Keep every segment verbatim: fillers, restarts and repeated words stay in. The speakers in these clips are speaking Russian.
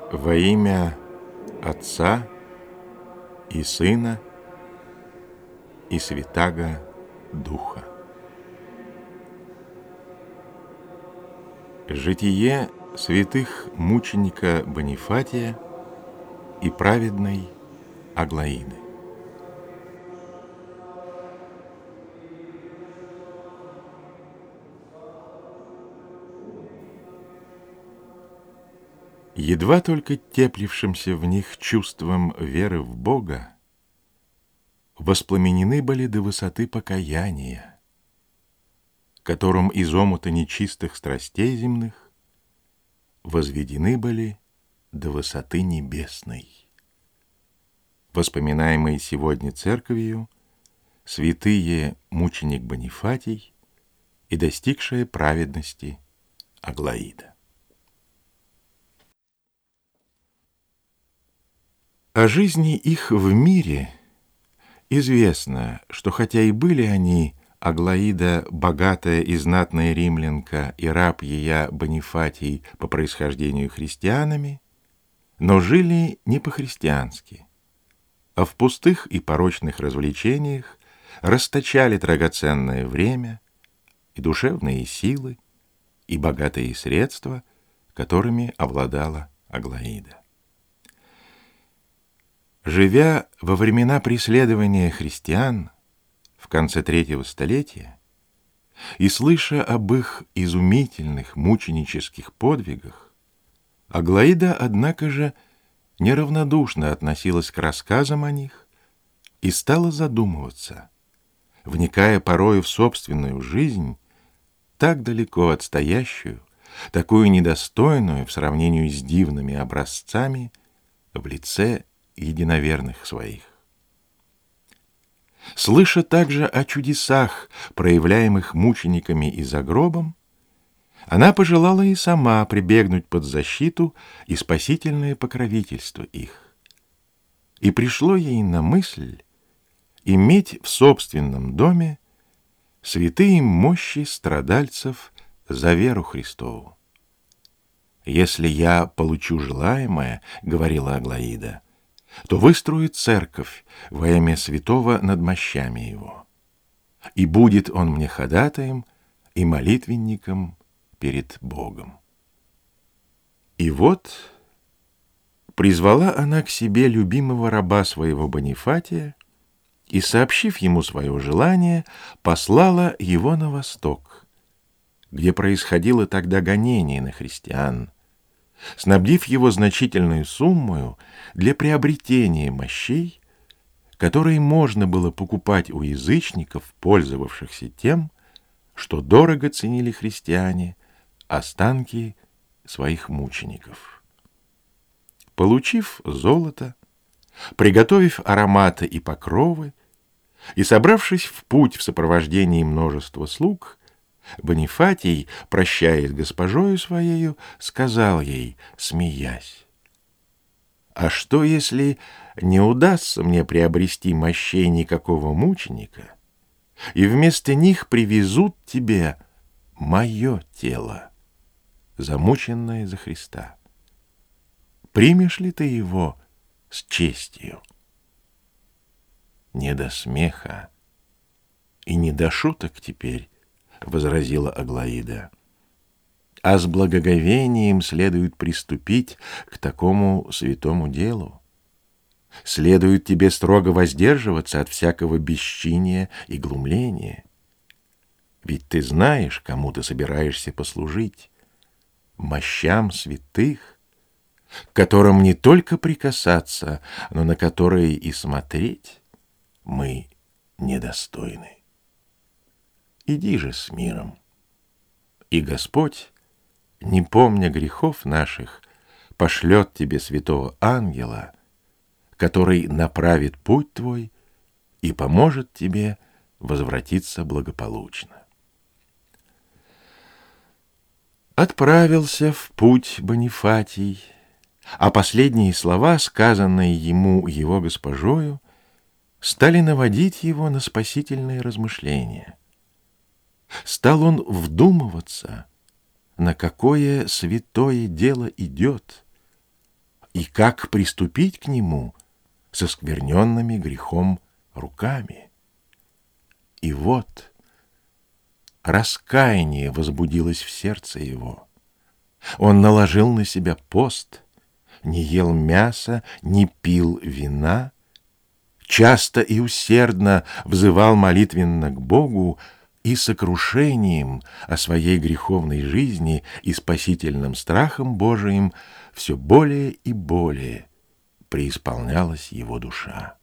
Во имя Отца и Сына и Святаго Духа. Житие святых мученика Бонифатия и праведной Аглаиды. Едва только теплившимся в них чувством веры в Бога воспламенены были до высоты покаяния, которым из омута нечистых страстей земных возведены были до высоты небесной, воспоминаемые сегодня церковью святые мученик Бонифатий и достигшая праведности Аглаида. О жизни их в мире известно, что хотя и были они, Аглаида, богатая и знатная римлянка, и раб ея Бонифатий по происхождению христианами, но жили не по-христиански, а в пустых и порочных развлечениях расточали драгоценное время и душевные силы, и богатые средства, которыми обладала Аглаида. Живя во времена преследования христиан в конце третьего столетия и слыша об их изумительных мученических подвигах, Аглаида, однако же, неравнодушно относилась к рассказам о них и стала задумываться, вникая порою в собственную жизнь, так далеко отстоящую, такую недостойную в сравнении с дивными образцами в лице единоверных своих. Слыша также о чудесах, проявляемых мучениками и за гробом, она пожелала и сама прибегнуть под защиту и спасительное покровительство их. И пришло ей на мысль иметь в собственном доме святые мощи страдальцев за веру Христову. «Если я получу желаемое, — говорила Аглаида, — то выстрою церковь во имя святого над мощами его, и будет он мне ходатаем и молитвенником перед Богом». И вот призвала она к себе любимого раба своего Бонифатия и, сообщив ему свое желание, послала его на восток, где происходило тогда гонение на христиан, снабдив его значительную суммою для приобретения мощей, которые можно было покупать у язычников, пользовавшихся тем, что дорого ценили христиане останки своих мучеников. Получив золото, приготовив ароматы и покровы и собравшись в путь в сопровождении множества слуг, Бонифатий, прощаясь с госпожою своею, сказал ей, смеясь: «А что, если не удастся мне приобрести мощей никакого мученика, и вместо них привезут тебе мое тело, замученное за Христа? Примешь ли ты его с честью?» «Не до смеха и не до шуток теперь, — возразила Аглаида, — а с благоговением следует приступить к такому святому делу. Следует тебе строго воздерживаться от всякого бесчиния и глумления. Ведь ты знаешь, кому ты собираешься послужить, мощам святых, к которым не только прикасаться, но на которые и смотреть мы недостойны. Иди же с миром, и Господь, не помня грехов наших, пошлет тебе святого ангела, который направит путь твой и поможет тебе возвратиться благополучно». Отправился в путь Бонифатий, а последние слова, сказанные ему его госпожою, стали наводить его на спасительные размышления. Стал он вдумываться, на какое святое дело идет, и как приступить к нему со скверненными грехом руками. И вот раскаяние возбудилось в сердце его. Он наложил на себя пост, не ел мяса, не пил вина, часто и усердно взывал молитвенно к Богу и сокрушением о своей греховной жизни и спасительным страхом Божиим все более и более преисполнялась его душа.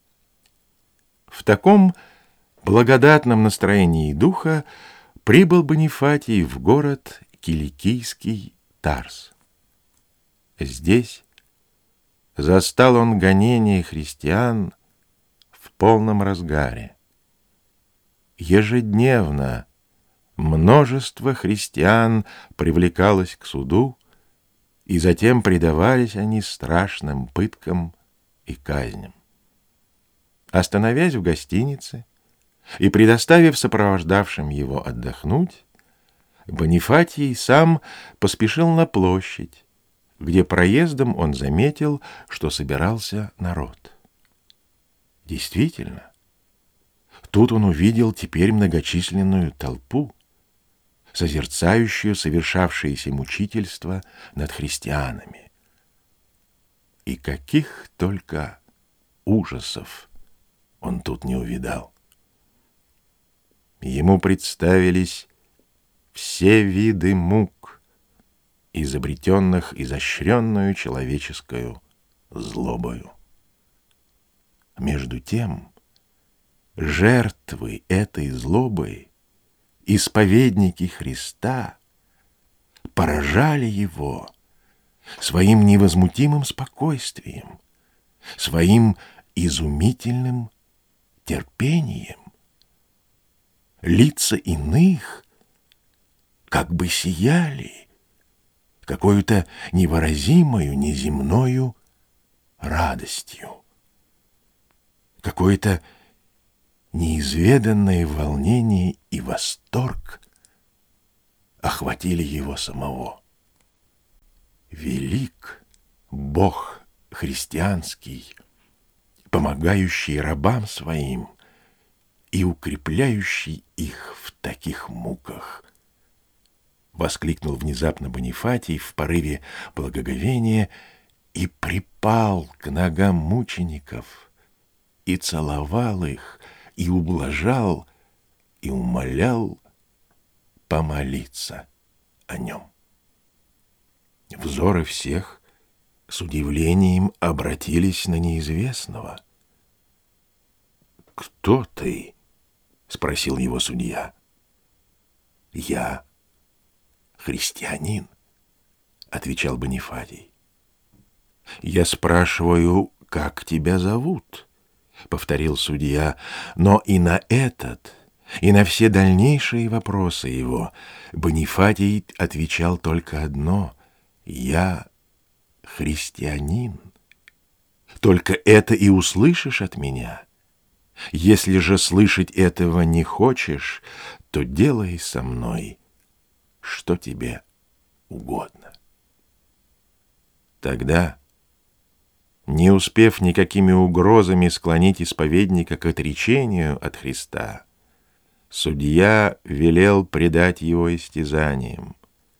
В таком благодатном настроении духа прибыл Бонифатий в город киликийский Тарс. Здесь застал он гонение христиан в полном разгаре. Ежедневно множество христиан привлекалось к суду, и затем предавались они страшным пыткам и казням. Остановясь в гостинице и предоставив сопровождавшим его отдохнуть, Бонифатий сам поспешил на площадь, где проездом он заметил, что собирался народ. Действительно, тут он увидел теперь многочисленную толпу, созерцающую совершавшееся мучительство над христианами. И каких только ужасов он тут не увидал. Ему представились все виды мук, изобретенных изощренную человеческую злобою. Между тем, жертвы этой злобы, исповедники Христа, поражали его своим невозмутимым спокойствием, своим изумительным терпением. Лица иных как бы сияли какой-то невыразимою, неземною радостью. Какое-то неизведанное волнение и восторг охватили его самого. Велик Бог христианский, помогающий рабам своим и укрепляющий их в таких муках, воскликнул внезапно Бонифатий в порыве благоговения и припал к ногам мучеников и целовал их, и ублажал, и умолял помолиться о нем. Взоры всех с удивлением обратились на неизвестного. «Кто ты?» — спросил его судья. «Я христианин», — отвечал Бонифатий. «Я спрашиваю, как тебя зовут?» — повторил судья, но и на этот, и на все дальнейшие вопросы его Бонифатий отвечал только одно: «Я христианин. Только это и услышишь от меня. Если же слышать этого не хочешь, то делай со мной, что тебе угодно». Тогда, не успев никакими угрозами склонить исповедника к отречению от Христа, судья велел предать его истязаниям.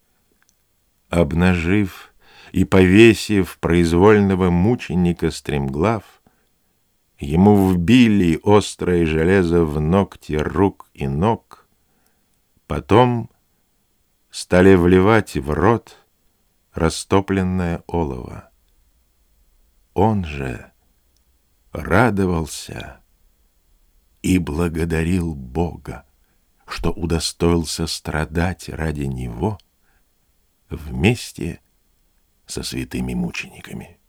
Обнажив и повесив произвольного мученика стремглав, ему вбили острое железо в ногти рук и ног, потом стали вливать в рот растопленное олово. Он же радовался и благодарил Бога, что удостоился страдать ради него вместе со святыми мучениками.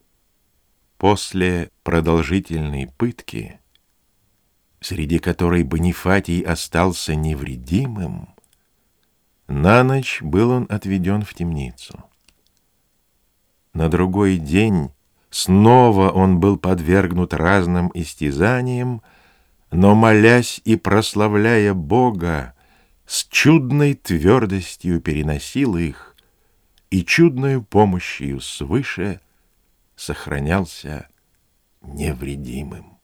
После продолжительной пытки, среди которой Бонифатий остался невредимым, на ночь был он отведен в темницу. На другой день снова он был подвергнут разным истязаниям, но, молясь и прославляя Бога, с чудной твердостью переносил их и чудною помощью свыше сохранялся невредимым.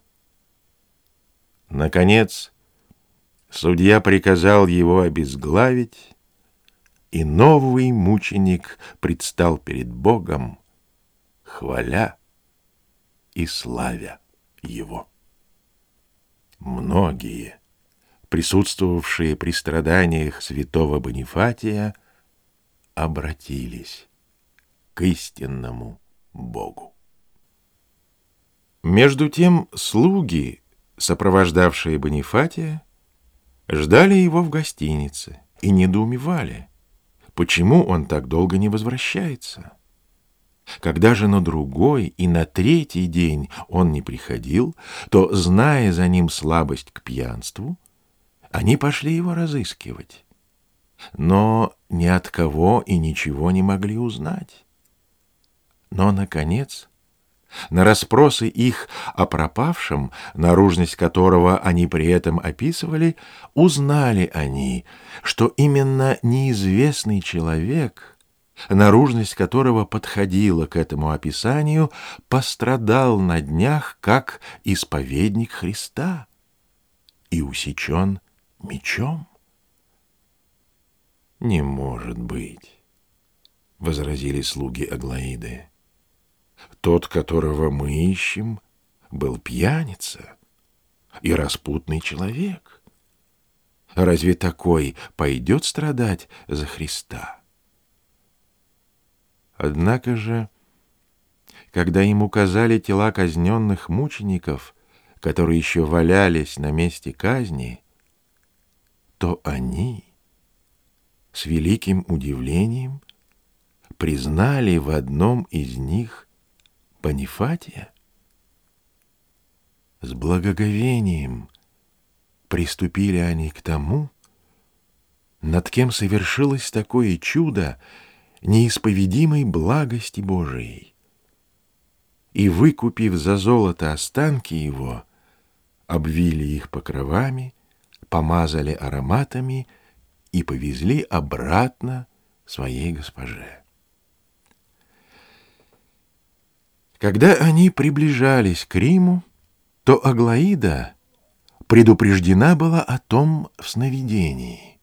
Наконец, судья приказал его обезглавить, и новый мученик предстал перед Богом, хваля и славя его. Многие, присутствовавшие при страданиях святого Бонифатия, обратились к истинному Богу. Между тем слуги, сопровождавшие Бонифатия, ждали его в гостинице и недоумевали, почему он так долго не возвращается. Когда же на другой и на третий день он не приходил, то, зная за ним слабость к пьянству, они пошли его разыскивать, но ни от кого и ничего не могли узнать. Но, наконец, на расспросы их о пропавшем, наружность которого они при этом описывали, узнали они, что именно неизвестный человек, наружность которого подходила к этому описанию, пострадал на днях как исповедник Христа и усечен мечом. «Не может быть», — возразили слуги Аглаиды. «Тот, которого мы ищем, был пьяница и распутный человек. Разве такой пойдет страдать за Христа?» Однако же, когда им указали тела казненных мучеников, которые еще валялись на месте казни, то они с великим удивлением признали в одном из них Бонифатия. С благоговением приступили они к тому, над кем совершилось такое чудо неисповедимой благости Божией, и, выкупив за золото останки его, обвили их покровами, помазали ароматами и повезли обратно своей госпоже. Когда они приближались к Риму, то Аглаида предупреждена была о том в сновидении.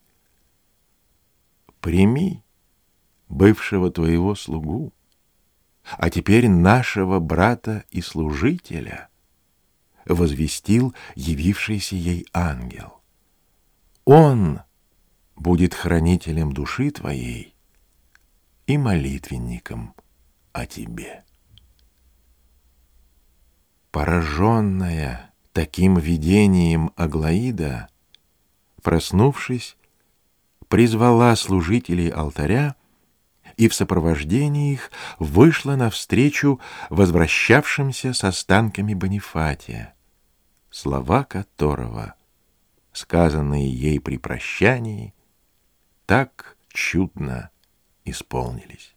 «Прими бывшего твоего слугу, а теперь нашего брата и служителя», — возвестил явившийся ей ангел. «Он будет хранителем души твоей и молитвенником о тебе». Пораженная таким видением Аглаида, проснувшись, призвала служителей алтаря и в сопровождении их вышла навстречу возвращавшимся с останками Бонифатия, слова которого, сказанные ей при прощании, так чудно исполнились.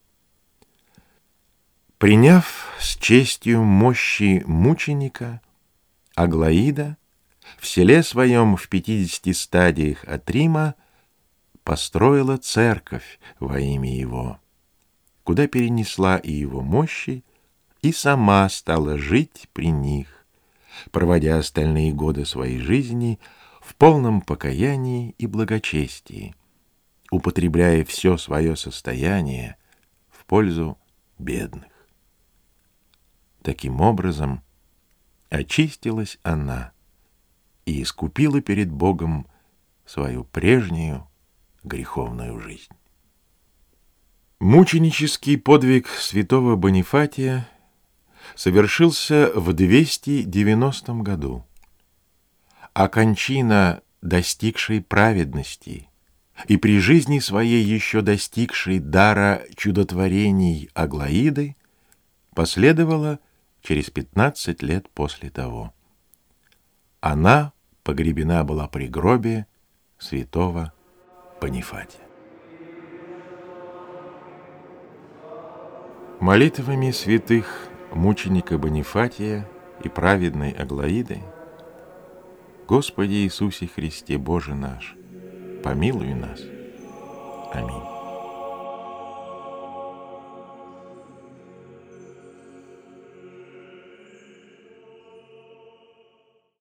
Приняв с честью мощи мученика, Аглаида в селе своем в пятидесяти стадиях от Рима построила церковь во имя его, куда перенесла и его мощи, и сама стала жить при них, проводя остальные годы своей жизни в полном покаянии и благочестии, употребляя все свое состояние в пользу бедных. Таким образом, очистилась она и искупила перед Богом свою прежнюю греховную жизнь. Мученический подвиг святого Бонифатия совершился в двести девяностом году, а кончина, достигшей праведности и при жизни своей еще достигшей дара чудотворений Аглаиды, последовала через пятнадцать лет после того. Она погребена была при гробе святого Бонифатия. Молитвами святых мученика Бонифатия и праведной Аглаиды, Господи Иисусе Христе, Боже наш, помилуй нас. Аминь.